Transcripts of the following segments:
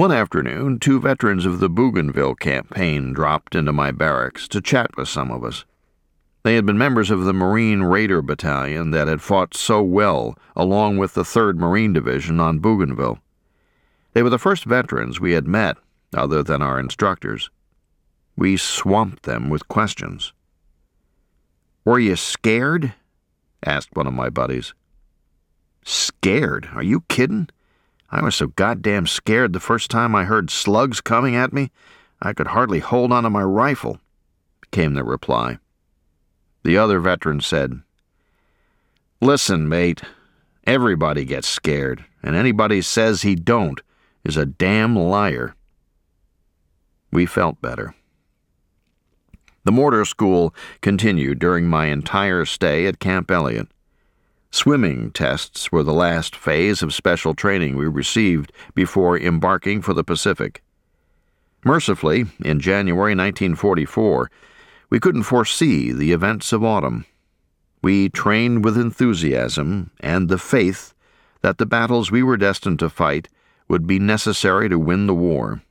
One afternoon, 2 veterans of the Bougainville campaign dropped into my barracks to chat with some of us. They had been members of the Marine Raider Battalion that had fought so well along with the 3rd Marine Division on Bougainville. They were the first veterans we had met, other than our instructors. We swamped them with questions. "Were you scared?" asked one of my buddies. "Scared? Are you kidding? I was so goddamn scared the first time I heard slugs coming at me, I could hardly hold on to my rifle," came the reply. The other veteran said, "Listen, mate, everybody gets scared, and anybody says he don't is a damn liar." We felt better. The mortar school continued during my entire stay at Camp Elliott. Swimming tests were the last phase of special training we received before embarking for the Pacific. Mercifully, in January 1944, we couldn't foresee the events of autumn. We trained with enthusiasm and the faith that the battles we were destined to fight would be necessary to win the war.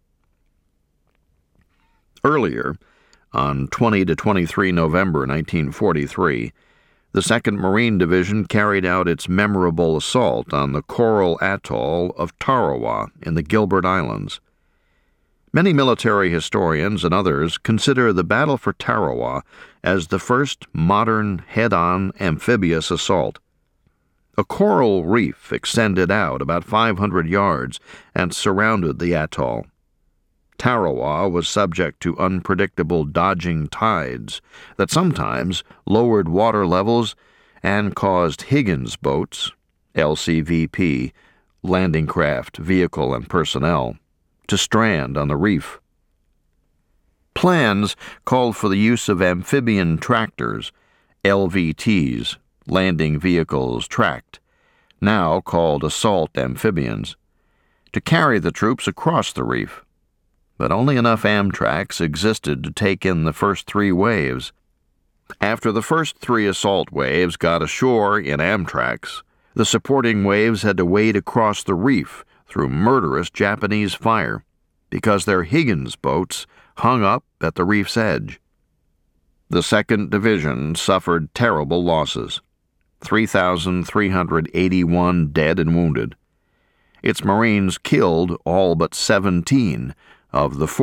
Earlier, on 20 to 23 November 1943, the 2nd Marine Division carried out its memorable assault on the coral atoll of Tarawa in the Gilbert Islands. Many military historians and others consider the Battle for Tarawa as the first modern head-on amphibious assault. A coral reef extended out about 500 yards and surrounded the atoll. Tarawa was subject to unpredictable dodging tides that sometimes lowered water levels and caused Higgins boats, LCVP, landing craft, vehicle, and personnel, to strand on the reef. Plans called for the use of amphibian tractors, LVTs, landing vehicles tracked, now called assault amphibians, to carry the troops across the reef. But only enough Amtraks existed to take in the first 3 waves. After the first 3 assault waves got ashore in Amtraks, the supporting waves had to wade across the reef through murderous Japanese fire because their Higgins boats hung up at the reef's edge. The 2nd Division suffered terrible losses, 3,381 dead and wounded. Its Marines killed all but 17 of the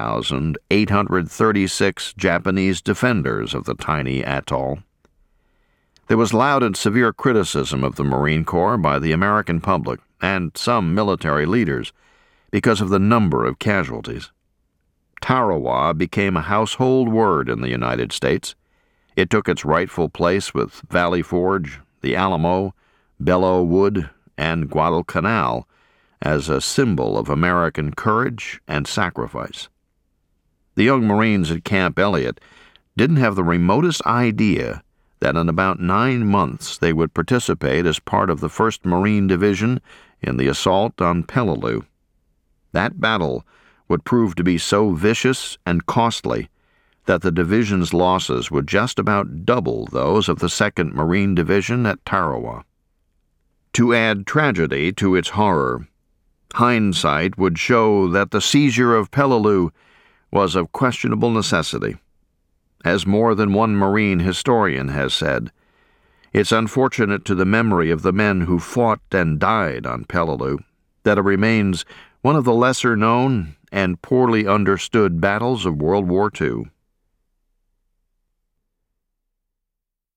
4,836 Japanese defenders of the tiny atoll. There was loud and severe criticism of the Marine Corps by the American public and some military leaders because of the number of casualties. Tarawa became a household word in the United States. It took its rightful place with Valley Forge, the Alamo, Belleau Wood, and Guadalcanal as a symbol of American courage and sacrifice. The young Marines at Camp Elliott didn't have the remotest idea that in about 9 months they would participate as part of the 1st Marine Division in the assault on Peleliu. That battle would prove to be so vicious and costly that the division's losses would just about double those of the 2nd Marine Division at Tarawa. To add tragedy to its horror, hindsight would show that the seizure of Peleliu was of questionable necessity. As more than one Marine historian has said, it's unfortunate to the memory of the men who fought and died on Peleliu that it remains one of the lesser-known and poorly understood battles of World War II.